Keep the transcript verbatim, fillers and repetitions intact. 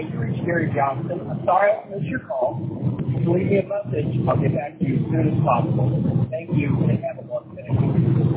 you reached Gary Johnson. I'm sorry I missed your call. If you leave me a message, I'll get back to you as soon as possible. Thank you, and have a blessed day.